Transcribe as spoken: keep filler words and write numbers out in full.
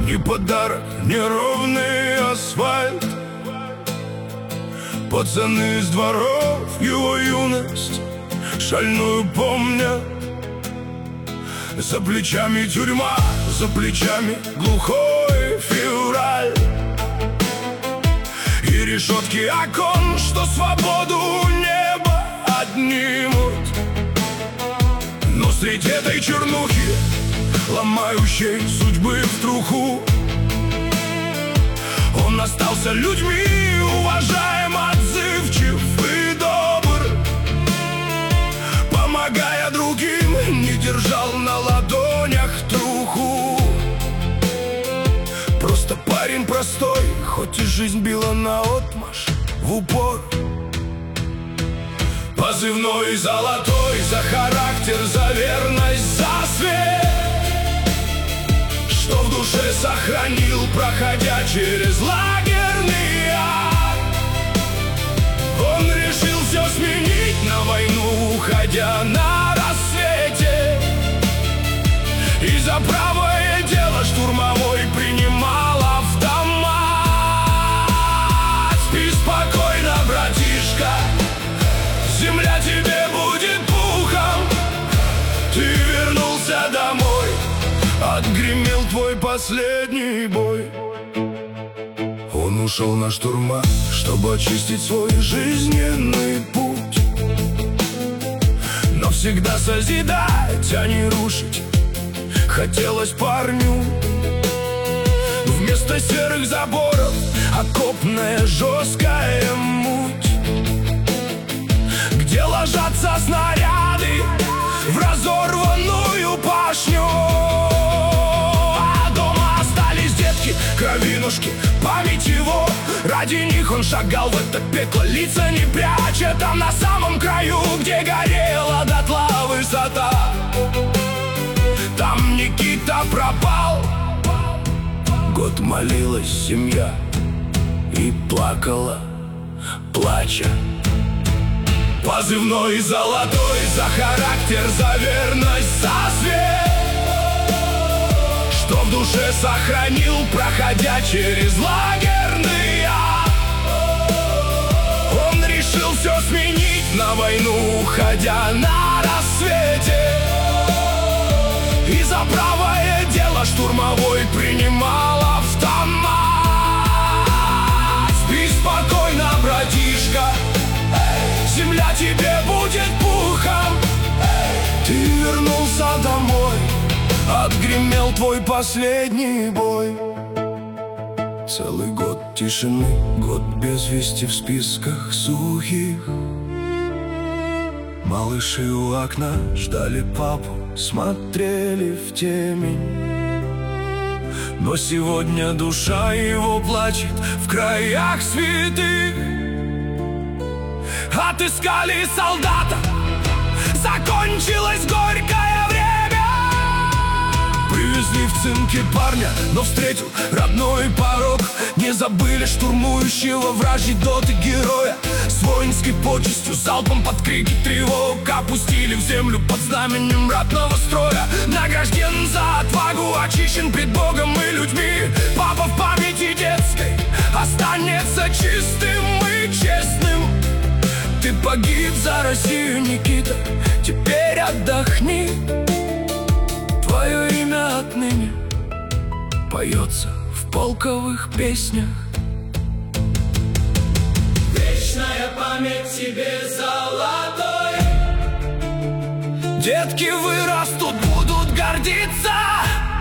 ни подарок, неровный асфальт. Пацаны из дворов его юность шальную помнят. За плечами тюрьма, за плечами глухой февраль. И решетки окон, что свободу небо отнимут. Но среди этой чернухи, ломающей судьбы в труху, он остался людьми, уважаем, отзывчив и добр. Помогая другим, не держал на ладонях труху. Просто парень простой, хоть и жизнь била наотмашь в упор. Позывной золотой за характер, за верность, за свет, что в душе сохранил, проходя через лагерный ад. Он решил все сменить, на войну уходя на рассвете, и за правое дело штурмовой принимал автомат. Спи спокойно, братишка, земля тебе будет пухом. Ты вернулся домой, отгремел твой последний бой. Он ушел на штурма, чтобы очистить свой жизненный путь, но всегда созидать, а не рушить хотелось парню. Вместо серых заборов окопная жесткая муть, где ложатся снаряды в разорванную пашню. А дома остались детки, кровинушки, память его. Ради них он шагал в это пекло, лица не пряча. Там на самом краю, где горела дотла высота, там Никита пропал. Год молилась семья и плакала, плача. Позывной золотой за характер, за верность, за свет, что в душе сохранил, проходя через лагерный ад. Он решил все сменить, на войну уходя на рассвете, и за правое дело штурмовой принимал автомат. Спи спокойно, братишка, земля тебе будет пухом. Ты вернулся домой, отгремел твой последний бой. Целый год тишины, год без вести в списках сухих. Малыши у окна ждали папу, смотрели в темень. Но сегодня душа его плачет в краях святых. Отыскали солдата, закончилось горькое время. Привезли в цинке парня, но встретил родной порог. Не забыли штурмующего вражьей доты героя. С воинской почестью, залпом под крики тревог опустили в землю под знаменем ратного строя. Награжден за отвагу, очищен пред Богом и людьми. Папа в памяти детской останется чистым и честным. Ты погиб за Россию, Никита, теперь отдохни. Твое имя отныне поется в полковых песнях. Вечная память тебе, золотой. Детки вырастут, будут гордиться